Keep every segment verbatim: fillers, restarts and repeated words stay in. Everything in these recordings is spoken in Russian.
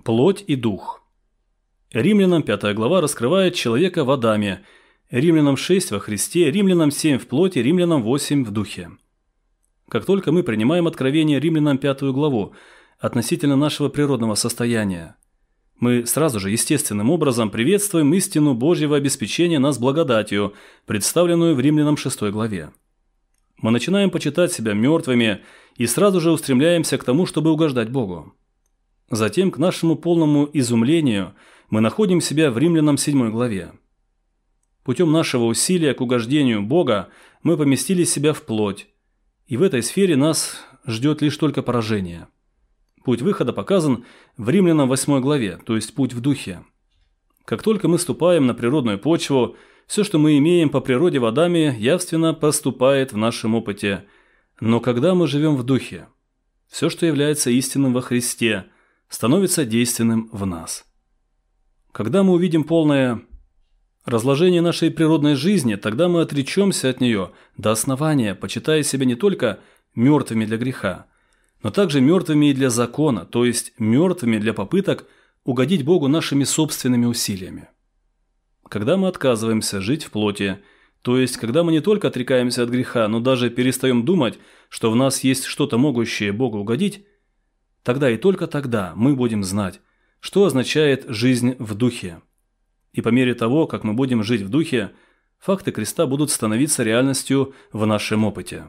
Плоть и дух. Римлянам пятая глава раскрывает человека в Адаме, Римлянам шесть во Христе, Римлянам семь в плоти, Римлянам восемь в духе. Как только мы принимаем откровение Римлянам пятую главу относительно нашего природного состояния, мы сразу же естественным образом приветствуем истину Божьего обеспечения нас благодатью, представленную в Римлянам шестой главе. Мы начинаем почитать себя мертвыми и сразу же устремляемся к тому, чтобы угождать Богу. Затем, к нашему полному изумлению, мы находим себя в Римлянам седьмой главе. Путем нашего усилия к угождению Бога мы поместили себя в плоть, и в этой сфере нас ждет лишь только поражение. Путь выхода показан в Римлянам восьмой главе, то есть путь в духе. Как только мы ступаем на природную почву, все, что мы имеем по природе в Адаме, явственно поступает в нашем опыте. Но когда мы живем в духе, все, что является истинным во Христе, становится действенным в нас. Когда мы увидим полное разложение нашей природной жизни, тогда мы отречемся от нее до основания, почитая себя не только мертвыми для греха, но также мертвыми и для закона, то есть мертвыми для попыток угодить Богу нашими собственными усилиями. Когда мы отказываемся жить в плоти, то есть когда мы не только отрекаемся от греха, но даже перестаем думать, что в нас есть что-то могущее Богу угодить, тогда и только тогда мы будем знать, что означает жизнь в духе. И по мере того, как мы будем жить в духе, факты креста будут становиться реальностью в нашем опыте.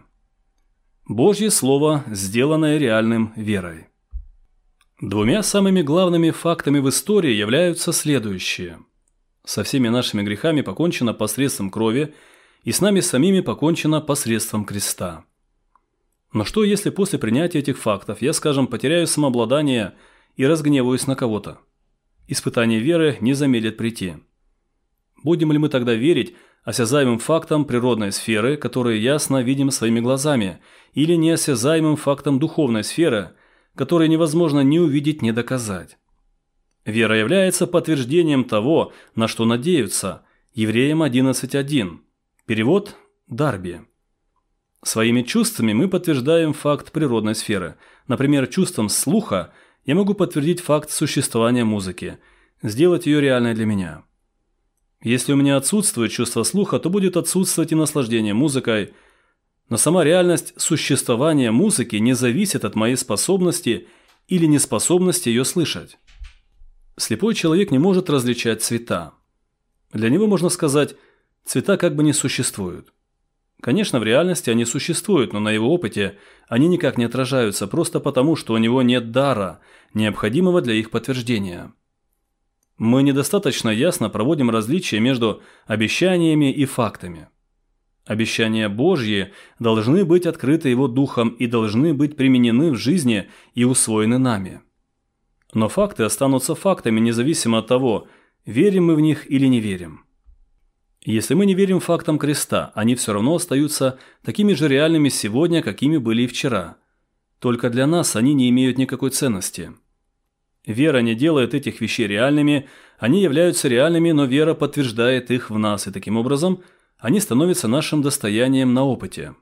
Божье Слово, сделанное реальным верой. Двумя самыми главными фактами в истории являются следующие. Со всеми нашими грехами покончено посредством крови, и с нами самими покончено посредством креста. Но что, если после принятия этих фактов я, скажем, потеряю самообладание и разгневаюсь на кого-то? Испытание веры не замедлит прийти. Будем ли мы тогда верить осязаемым фактам природной сферы, которые ясно видим своими глазами, или неосязаемым фактам духовной сферы, которые невозможно ни увидеть, ни доказать? Вера является подтверждением того, на что надеются. Евреям одиннадцать один. Перевод Дарби. Своими чувствами мы подтверждаем факт природной сферы. Например, чувством слуха я могу подтвердить факт существования музыки, сделать ее реальной для меня. Если у меня отсутствует чувство слуха, то будет отсутствовать и наслаждение музыкой, но сама реальность существования музыки не зависит от моей способности или неспособности ее слышать. Слепой человек не может различать цвета. Для него можно сказать, цвета как бы не существуют. Конечно, в реальности они существуют, но на его опыте они никак не отражаются, просто потому, что у него нет дара, необходимого для их подтверждения. Мы недостаточно ясно проводим различия между обещаниями и фактами. Обещания Божьи должны быть открыты Его Духом и должны быть применены в жизни и усвоены нами. Но факты останутся фактами, независимо от того, верим мы в них или не верим. Если мы не верим фактам креста, они все равно остаются такими же реальными сегодня, какими были и вчера. Только для нас они не имеют никакой ценности. Вера не делает этих вещей реальными, они являются реальными, но вера подтверждает их в нас, и таким образом они становятся нашим достоянием на опыте.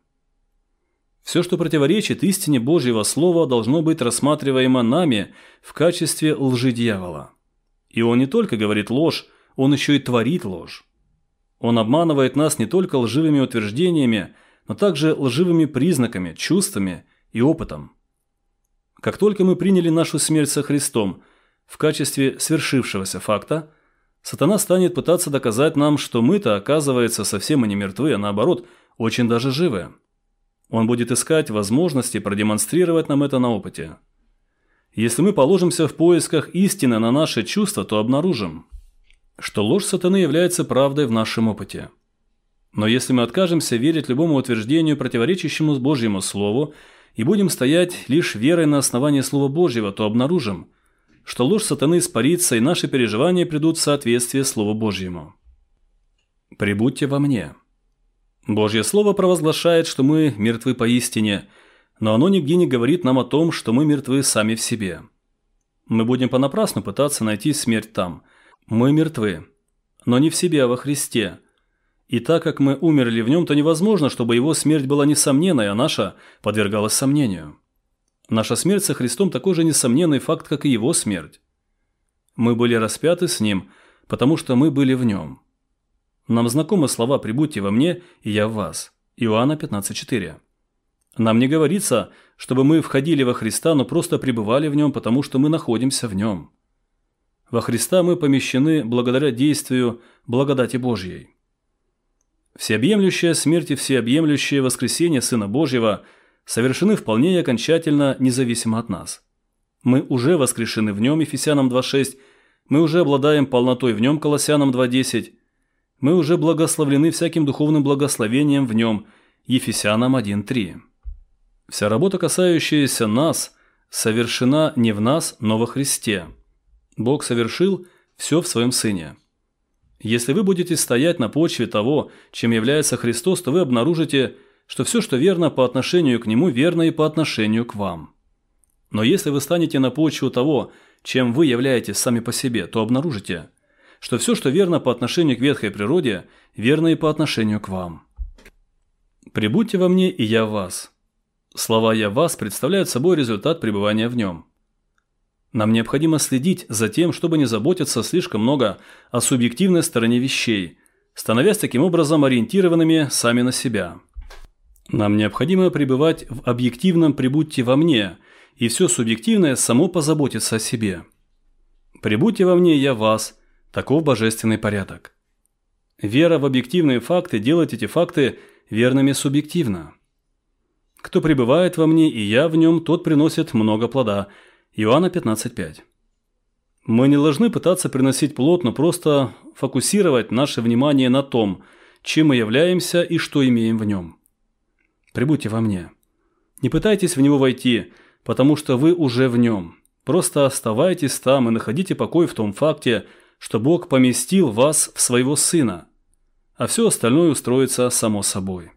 Все, что противоречит истине Божьего Слова, должно быть рассматриваемо нами в качестве лжи дьявола. И он не только говорит ложь, он еще и творит ложь. Он обманывает нас не только лживыми утверждениями, но также лживыми признаками, чувствами и опытом. Как только мы приняли нашу смерть со Христом в качестве свершившегося факта, сатана станет пытаться доказать нам, что мы-то, оказывается, совсем и не мертвы, а наоборот, очень даже живы. Он будет искать возможности продемонстрировать нам это на опыте. Если мы положимся в поисках истины на наши чувства, то обнаружим, что ложь сатаны является правдой в нашем опыте. Но если мы откажемся верить любому утверждению, противоречащему Божьему Слову, и будем стоять лишь верой на основании Слова Божьего, то обнаружим, что ложь сатаны испарится, и наши переживания придут в соответствие Слову Божьему. «Прибудьте во мне». Божье Слово провозглашает, что мы мертвы поистине, но оно нигде не говорит нам о том, что мы мертвы сами в себе. Мы будем понапрасну пытаться найти смерть там. Мы мертвы, но не в себе, а во Христе. И так как мы умерли в нем, то невозможно, чтобы его смерть была несомненной, а наша подвергалась сомнению. Наша смерть со Христом такой же несомненный факт, как и его смерть. Мы были распяты с Ним, потому что мы были в Нем. Нам знакомы слова «прибудьте во мне, и я в вас». Иоанна пятнадцать четыре. Нам не говорится, чтобы мы входили во Христа, но просто пребывали в Нем, потому что мы находимся в Нем. Во Христа мы помещены благодаря действию благодати Божьей. Всеобъемлющая смерть и всеобъемлющее воскресение Сына Божьего совершены вполне и окончательно независимо от нас. Мы уже воскрешены в Нем, Ефесянам два шесть, мы уже обладаем полнотой в Нем, Колоссянам два десять, мы уже благословлены всяким духовным благословением в Нем, Ефесянам один три. Вся работа, касающаяся нас, совершена не в нас, но во Христе. Бог совершил все в Своем Сыне. Если вы будете стоять на почве того, чем является Христос, то вы обнаружите, что все, что верно по отношению к Нему, верно и по отношению к вам. Но если вы станете на почву того, чем вы являетесь сами по себе, то обнаружите, что все, что верно по отношению к ветхой природе, верно и по отношению к вам. «Прибудьте во мне, и я в вас». Слова «я в вас» представляют собой результат пребывания в Нем. Нам необходимо следить за тем, чтобы не заботиться слишком много о субъективной стороне вещей, становясь таким образом ориентированными сами на себя. Нам необходимо пребывать в объективном «прибудьте во мне», и все субъективное само позаботится о себе. «Прибудьте во мне, я в вас» – таков божественный порядок. Вера в объективные факты делает эти факты верными субъективно. «Кто пребывает во мне, и я в нем, тот приносит много плода» – Иоанна пятнадцать пять. Мы не должны пытаться приносить плод, но просто фокусировать наше внимание на том, чем мы являемся и что имеем в нем. Прибудьте во мне. Не пытайтесь в него войти, потому что вы уже в нем. Просто оставайтесь там и находите покой в том факте, что Бог поместил вас в своего Сына, а все остальное устроится само собой.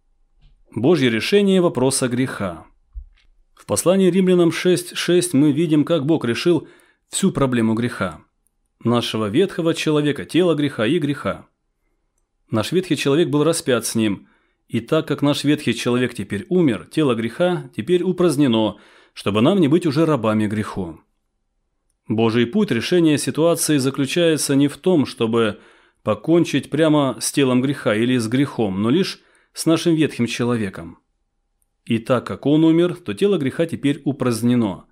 Божье решение вопроса греха. В послании Римлянам шесть шесть мы видим, как Бог решил всю проблему греха. Нашего ветхого человека, тела греха и греха. Наш ветхий человек был распят с ним, и так как наш ветхий человек теперь умер, тело греха теперь упразднено, чтобы нам не быть уже рабами греху. Божий путь решения ситуации заключается не в том, чтобы покончить прямо с телом греха или с грехом, но лишь с нашим ветхим человеком. И так как он умер, то тело греха теперь упразднено.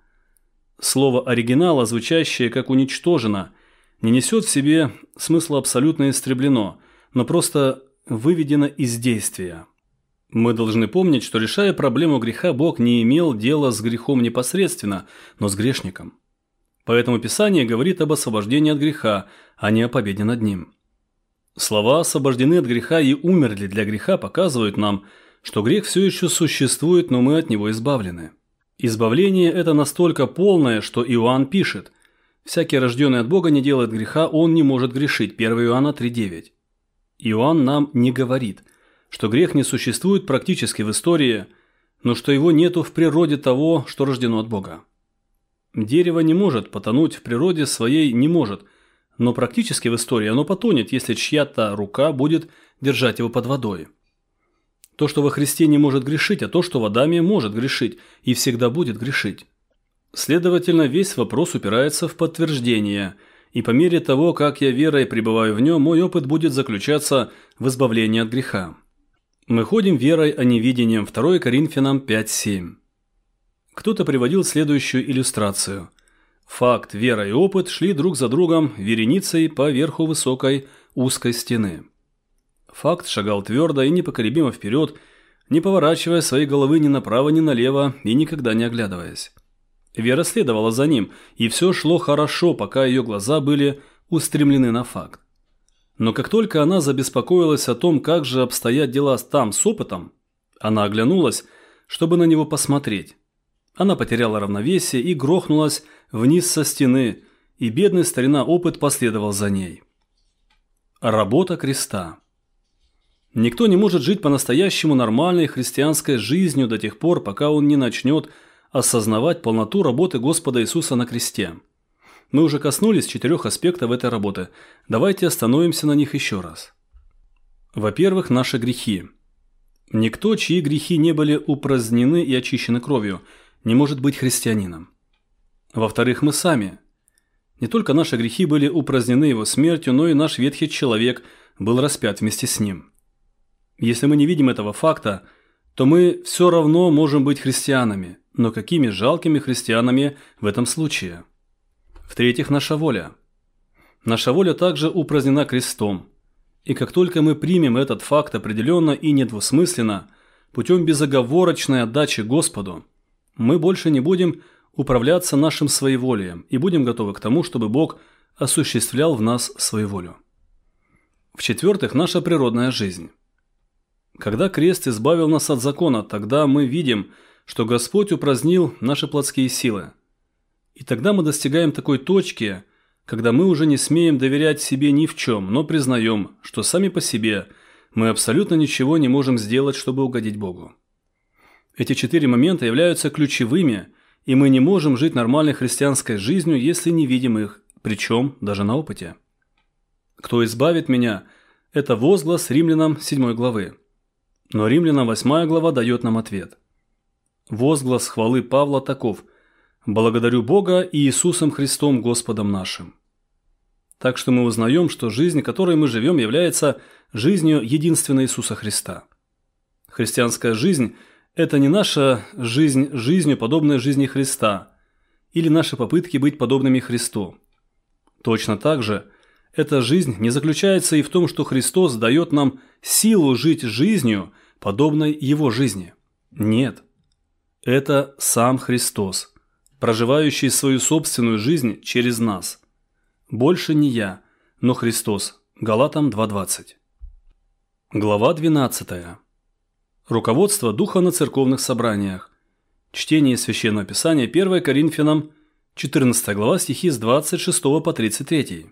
Слово оригинала, звучащее как «уничтожено», не несет в себе смысла абсолютно истреблено, но просто выведено из действия. Мы должны помнить, что, решая проблему греха, Бог не имел дела с грехом непосредственно, но с грешником. Поэтому Писание говорит об освобождении от греха, а не о победе над ним. Слова «освобождены от греха» и «умерли для греха» показывают нам, что грех все еще существует, но мы от него избавлены. Избавление это настолько полное, что Иоанн пишет: «Всякий, рожденный от Бога, не делает греха, он не может грешить» первое Иоанна три девять. Иоанн нам не говорит, что грех не существует практически в истории, но что его нету в природе того, что рождено от Бога. Дерево не может потонуть в природе своей, не может, но практически в истории оно потонет, если чья-то рука будет держать его под водой. То, что во Христе не может грешить, а то, что в Адаме может грешить и всегда будет грешить. Следовательно, весь вопрос упирается в подтверждение, и по мере того, как я верой пребываю в нем, мой опыт будет заключаться в избавлении от греха. Мы ходим верой, а не видением. второе Коринфянам пять семь. Кто-то приводил следующую иллюстрацию. Факт, вера и опыт шли друг за другом вереницей по верху высокой узкой стены. Факт шагал твердо и непоколебимо вперед, не поворачивая своей головы ни направо, ни налево и никогда не оглядываясь. Вера следовала за ним, и все шло хорошо, пока ее глаза были устремлены на факт. Но как только она забеспокоилась о том, как же обстоят дела там с опытом, она оглянулась, чтобы на него посмотреть. Она потеряла равновесие и грохнулась вниз со стены, и бедный старина опыт последовал за ней. Работа креста. Никто не может жить по-настоящему нормальной христианской жизнью до тех пор, пока он не начнет осознавать полноту работы Господа Иисуса на кресте. Мы уже коснулись четырех аспектов этой работы. Давайте остановимся на них еще раз. Во-первых, наши грехи. Никто, чьи грехи не были упразднены и очищены кровью, не может быть христианином. Во-вторых, мы сами. Не только наши грехи были упразднены Его смертью, но и наш ветхий человек был распят вместе с Ним. Если мы не видим этого факта, то мы все равно можем быть христианами, но какими жалкими христианами в этом случае? В-третьих, наша воля. Наша воля также упразднена крестом. И как только мы примем этот факт определенно и недвусмысленно, путем безоговорочной отдачи Господу, мы больше не будем управляться нашим своеволием и будем готовы к тому, чтобы Бог осуществлял в нас свою волю. В-четвертых, наша природная жизнь. Когда крест избавил нас от закона, тогда мы видим, что Господь упразднил наши плотские силы. И тогда мы достигаем такой точки, когда мы уже не смеем доверять себе ни в чем, но признаем, что сами по себе мы абсолютно ничего не можем сделать, чтобы угодить Богу. Эти четыре момента являются ключевыми, и мы не можем жить нормальной христианской жизнью, если не видим их, причем даже на опыте. «Кто избавит меня?» – это возглас Римлянам седьмой главы. Но Римлянам восьмая глава дает нам ответ. Возглас хвалы Павла таков: «Благодарю Бога и Иисусом Христом Господом нашим». Так что мы узнаем, что жизнь, которой мы живем, является жизнью единственного Иисуса Христа. Христианская жизнь – это не наша жизнь жизнью, подобной жизни Христа, или наши попытки быть подобными Христу. Точно так же, эта жизнь не заключается и в том, что Христос дает нам силу жить жизнью, подобной Его жизни. Нет. Это сам Христос, проживающий свою собственную жизнь через нас. Больше не я, но Христос. Галатам два двадцать. Глава двенадцатая. Руководство Духа на церковных собраниях. Чтение Священного Писания первое Коринфянам, четырнадцатая глава, стихи с двадцать шестого по тридцать третий.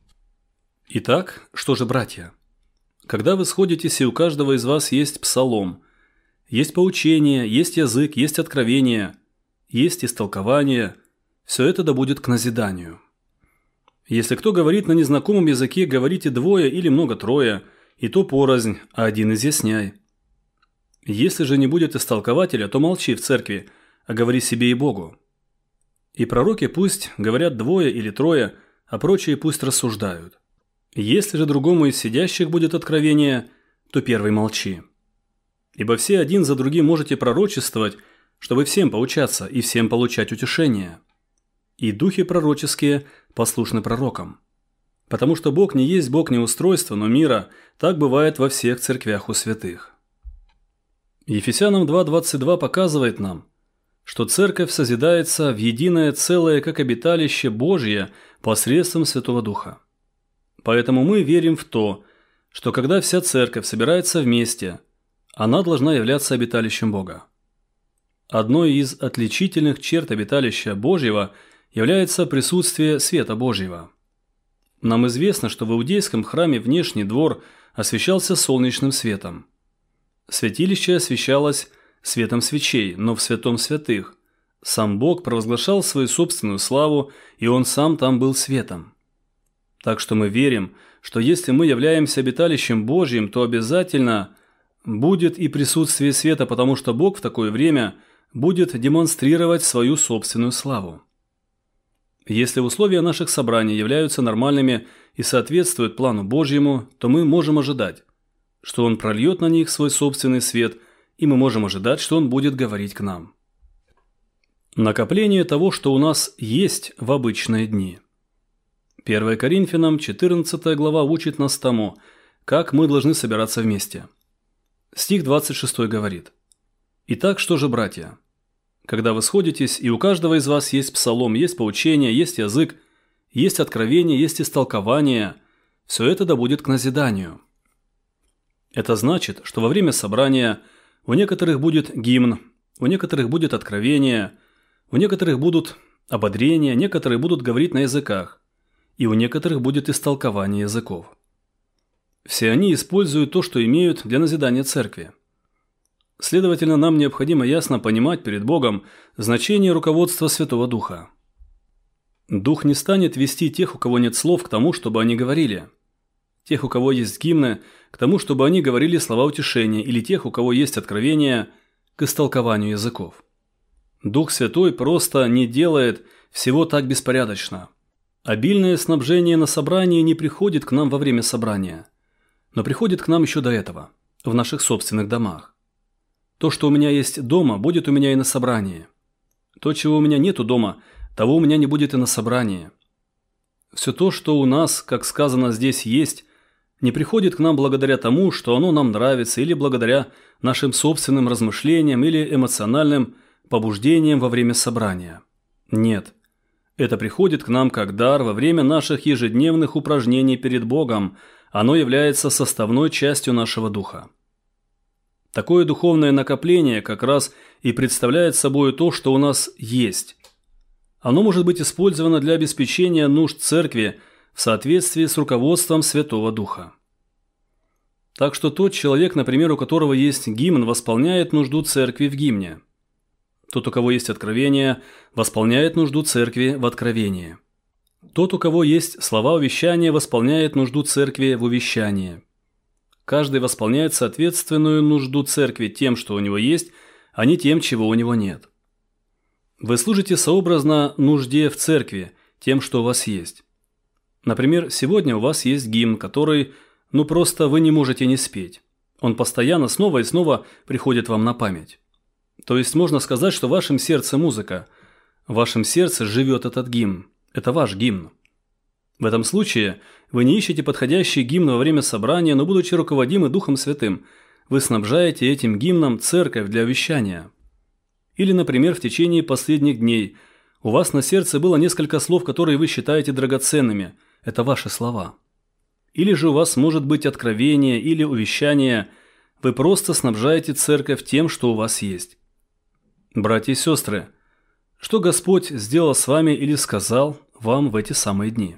Итак, что же, братья? Когда вы сходитесь, и у каждого из вас есть псалом, есть поучение, есть язык, есть откровение, есть истолкование, все это да будет к назиданию. Если кто говорит на незнакомом языке, говорите двое или много-трое, и то порознь, а один изъясняй. Если же не будет истолкователя, то молчи в церкви, а говори себе и Богу. И пророки пусть говорят двое или трое, а прочие пусть рассуждают. Если же другому из сидящих будет откровение, то первый молчи. Ибо все один за другим можете пророчествовать, чтобы всем поучаться и всем получать утешение. И духи пророческие послушны пророкам. Потому что Бог не есть Бог неустройства, но мира, так бывает во всех церквях у святых. Ефесянам два двадцать два показывает нам, что церковь созидается в единое целое, как обиталище Божье посредством Святого Духа. Поэтому мы верим в то, что когда вся церковь собирается вместе, она должна являться обиталищем Бога. Одной из отличительных черт обиталища Божьего является присутствие света Божьего. Нам известно, что в иудейском храме внешний двор освещался солнечным светом. Святилище освещалось светом свечей, но в святом святых сам Бог провозглашал свою собственную славу, и Он сам там был светом. Так что мы верим, что если мы являемся обиталищем Божьим, то обязательно будет и присутствие света, потому что Бог в такое время будет демонстрировать свою собственную славу. Если условия наших собраний являются нормальными и соответствуют плану Божьему, то мы можем ожидать, что Он прольет на них свой собственный свет, и мы можем ожидать, что Он будет говорить к нам. Накопление того, что у нас есть в обычные дни. первое Коринфянам, четырнадцатая глава, учит нас тому, как мы должны собираться вместе. Стих двадцать шестой говорит: «Итак, что же, братья? Когда вы сходитесь, и у каждого из вас есть псалом, есть поучение, есть язык, есть откровение, есть истолкование, все это да будет к назиданию». Это значит, что во время собрания у некоторых будет гимн, у некоторых будет откровение, у некоторых будут ободрения, некоторые будут говорить на языках, и у некоторых будет истолкование языков. Все они используют то, что имеют для назидания церкви. Следовательно, нам необходимо ясно понимать перед Богом значение руководства Святого Духа. Дух не станет вести тех, у кого нет слов, к тому, чтобы они говорили. Тех, у кого есть гимны, к тому, чтобы они говорили слова утешения, или тех, у кого есть откровение, к истолкованию языков. Дух Святой просто не делает всего так беспорядочно. Обильное снабжение на собрании не приходит к нам во время собрания, но приходит к нам еще до этого, в наших собственных домах. То, что у меня есть дома, будет у меня и на собрании. То, чего у меня нету дома, того у меня не будет и на собрании. Все то, что у нас, как сказано здесь, есть, не приходит к нам благодаря тому, что оно нам нравится, или благодаря нашим собственным размышлениям или эмоциональным побуждениям во время собрания. Нет. Это приходит к нам как дар во время наших ежедневных упражнений перед Богом. Оно является составной частью нашего духа. Такое духовное накопление как раз и представляет собой то, что у нас есть. Оно может быть использовано для обеспечения нужд церкви в соответствии с руководством Святого Духа. Так что тот человек, например, у которого есть гимн, восполняет нужду церкви в гимне. Тот, у кого есть откровение, восполняет нужду церкви в откровении. Тот, у кого есть слова увещания, восполняет нужду церкви в увещании. Каждый восполняет соответственную нужду церкви тем, что у него есть, а не тем, чего у него нет. Вы служите сообразно нужде в церкви, тем, что у вас есть. Например, сегодня у вас есть гимн, который, ну просто вы не можете не спеть. Он постоянно снова и снова приходит вам на память. То есть можно сказать, что в вашем сердце музыка. В вашем сердце живет этот гимн. Это ваш гимн. В этом случае вы не ищете подходящий гимн во время собрания, но, будучи руководимы Духом Святым, вы снабжаете этим гимном церковь для вещания. Или, например, в течение последних дней у вас на сердце было несколько слов, которые вы считаете драгоценными. Это ваши слова. Или же у вас может быть откровение или увещание. Вы просто снабжаете церковь тем, что у вас есть. Братья и сестры, что Господь сделал с вами или сказал вам в эти самые дни?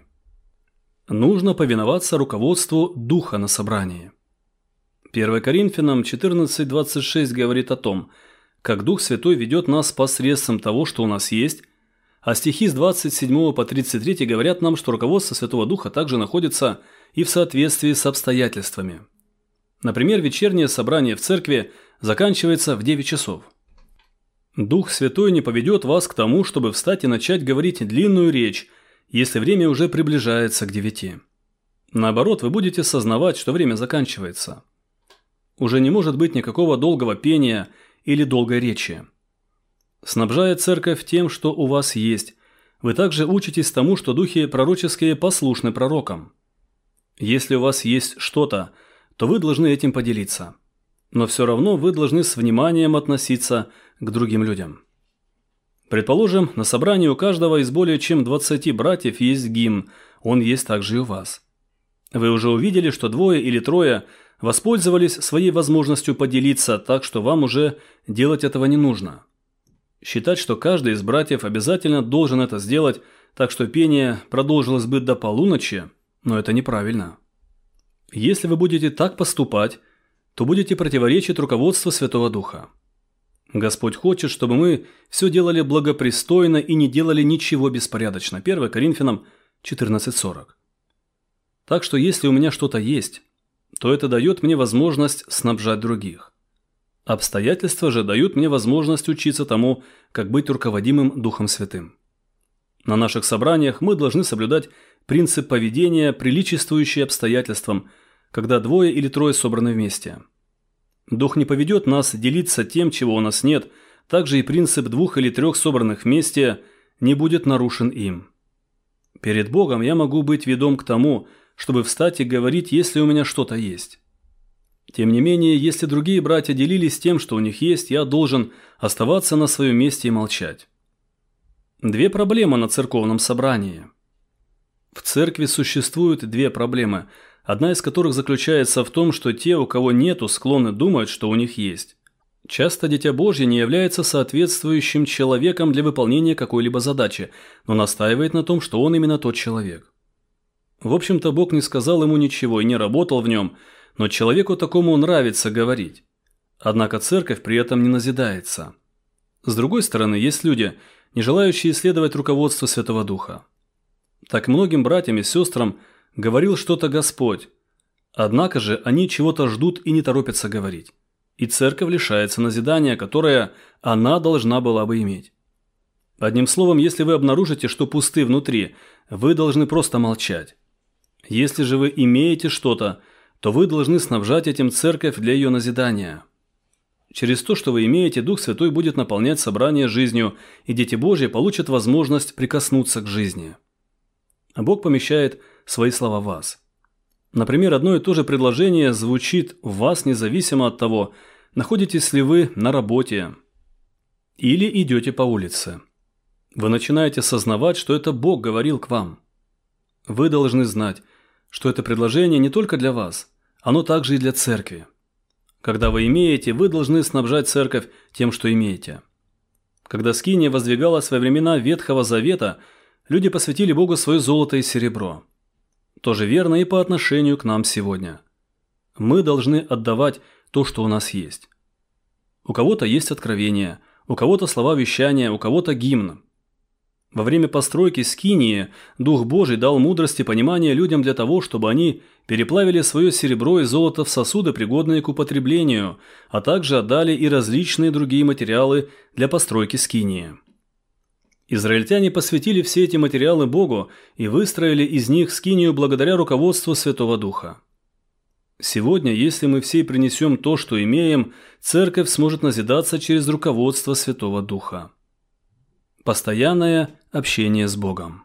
Нужно повиноваться руководству Духа на собрании. первое Коринфянам четырнадцать двадцать шесть говорит о том, как Дух Святой ведет нас посредством того, что у нас есть, а стихи с двадцать седьмого по тридцать третий говорят нам, что руководство Святого Духа также находится и в соответствии с обстоятельствами. Например, вечернее собрание в церкви заканчивается в девять часов. Дух Святой не поведет вас к тому, чтобы встать и начать говорить длинную речь, если время уже приближается к девяти. Наоборот, вы будете сознавать, что время заканчивается. Уже не может быть никакого долгого пения или долгой речи. Снабжая церковь тем, что у вас есть, вы также учитесь тому, что духи пророческие послушны пророкам. Если у вас есть что-то, то вы должны этим поделиться. Но все равно вы должны с вниманием относиться к другим людям. Предположим, на собрании у каждого из более чем двадцати братьев есть гимн, он есть также и у вас. Вы уже увидели, что двое или трое воспользовались своей возможностью поделиться, так что вам уже делать этого не нужно. Считать, что каждый из братьев обязательно должен это сделать, так что пение продолжилось бы до полуночи, но это неправильно. Если вы будете так поступать, то будете противоречить руководству Святого Духа. Господь хочет, чтобы мы все делали благопристойно и не делали ничего беспорядочно. первое Коринфянам четырнадцать сорок. Так что если у меня что-то есть, то это дает мне возможность снабжать других. Обстоятельства же дают мне возможность учиться тому, как быть руководимым Духом Святым. На наших собраниях мы должны соблюдать принцип поведения, приличествующий обстоятельствам, когда двое или трое собраны вместе. Дух не поведет нас делиться тем, чего у нас нет, также и принцип двух или трех собранных вместе не будет нарушен им. Перед Богом я могу быть ведом к тому, чтобы встать и говорить, если у меня что-то есть. Тем не менее, если другие братья делились тем, что у них есть, я должен оставаться на своем месте и молчать. Две проблемы на церковном собрании. В церкви существуют две проблемы, одна из которых заключается в том, что те, у кого нету, склонны думать, что у них есть. Часто Дитя Божье не является соответствующим человеком для выполнения какой-либо задачи, но настаивает на том, что он именно тот человек. В общем-то, Бог не сказал ему ничего и не работал в нем, но человеку такому нравится говорить. Однако церковь при этом не назидается. С другой стороны, есть люди, не желающие следовать руководству Святого Духа. Так многим братьям и сестрам говорил что-то Господь, однако же они чего-то ждут и не торопятся говорить. И церковь лишается назидания, которое она должна была бы иметь. Одним словом, если вы обнаружите, что пусты внутри, вы должны просто молчать. Если же вы имеете что-то, то вы должны снабжать этим церковь для ее назидания. Через то, что вы имеете, Дух Святой будет наполнять собрание жизнью, и дети Божьи получат возможность прикоснуться к жизни. А Бог помещает свои слова в вас. Например, одно и то же предложение звучит в вас независимо от того, находитесь ли вы на работе или идете по улице. Вы начинаете сознавать, что это Бог говорил к вам. Вы должны знать, что это предложение не только для вас, оно также и для церкви. Когда вы имеете, вы должны снабжать церковь тем, что имеете. Когда скиния воздвигалась во времена Ветхого Завета, люди посвятили Богу свое золото и серебро. То же верно и по отношению к нам сегодня. Мы должны отдавать то, что у нас есть. У кого-то есть откровение, у кого-то слова вещания, у кого-то гимн. Во время постройки скинии Дух Божий дал мудрость и понимание людям для того, чтобы они переплавили свое серебро и золото в сосуды, пригодные к употреблению, а также отдали и различные другие материалы для постройки скинии. Израильтяне посвятили все эти материалы Богу и выстроили из них скинию благодаря руководству Святого Духа. Сегодня, если мы все принесем то, что имеем, церковь сможет назидаться через руководство Святого Духа. Постоянное общение с Богом.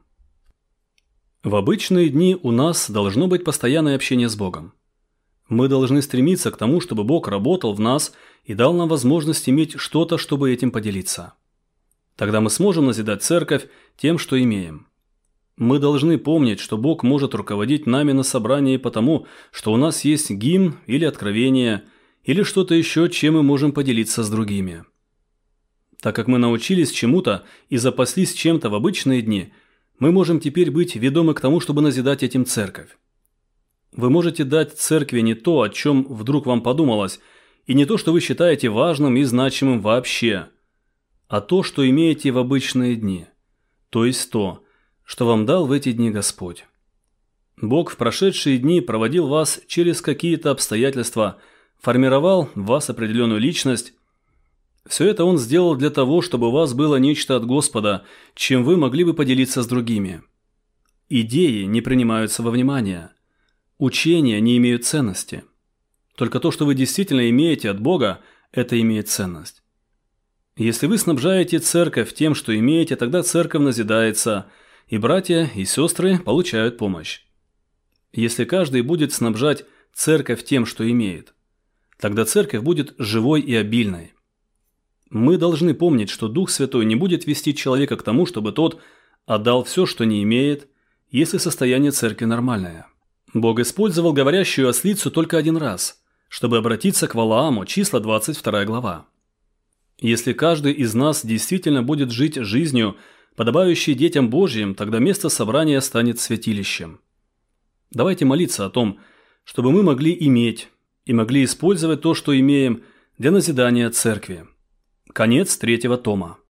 В обычные дни у нас должно быть постоянное общение с Богом. Мы должны стремиться к тому, чтобы Бог работал в нас и дал нам возможность иметь что-то, чтобы этим поделиться. Тогда мы сможем назидать церковь тем, что имеем. Мы должны помнить, что Бог может руководить нами на собрании потому, что у нас есть гимн или откровение, или что-то еще, чем мы можем поделиться с другими. Так как мы научились чему-то и запаслись чем-то в обычные дни, мы можем теперь быть ведомы к тому, чтобы назидать этим церковь. Вы можете дать церкви не то, о чем вдруг вам подумалось, и не то, что вы считаете важным и значимым вообще, а то, что имеете в обычные дни, то есть то, что вам дал в эти дни Господь. Бог в прошедшие дни проводил вас через какие-то обстоятельства, формировал в вас определенную личность. Все это Он сделал для того, чтобы у вас было нечто от Господа, чем вы могли бы поделиться с другими. Идеи не принимаются во внимание. Учения не имеют ценности. Только то, что вы действительно имеете от Бога, это имеет ценность. Если вы снабжаете церковь тем, что имеете, тогда церковь назидается, и братья и сестры получают помощь. Если каждый будет снабжать церковь тем, что имеет, тогда церковь будет живой и обильной. Мы должны помнить, что Дух Святой не будет вести человека к тому, чтобы тот отдал все, что не имеет, если состояние церкви нормальное. Бог использовал говорящую ослицу только один раз, чтобы обратиться к Валааму, числа двадцать вторая глава. Если каждый из нас действительно будет жить жизнью, подобающей детям Божьим, тогда место собрания станет святилищем. Давайте молиться о том, чтобы мы могли иметь и могли использовать то, что имеем, для назидания церкви. Конец третьего тома.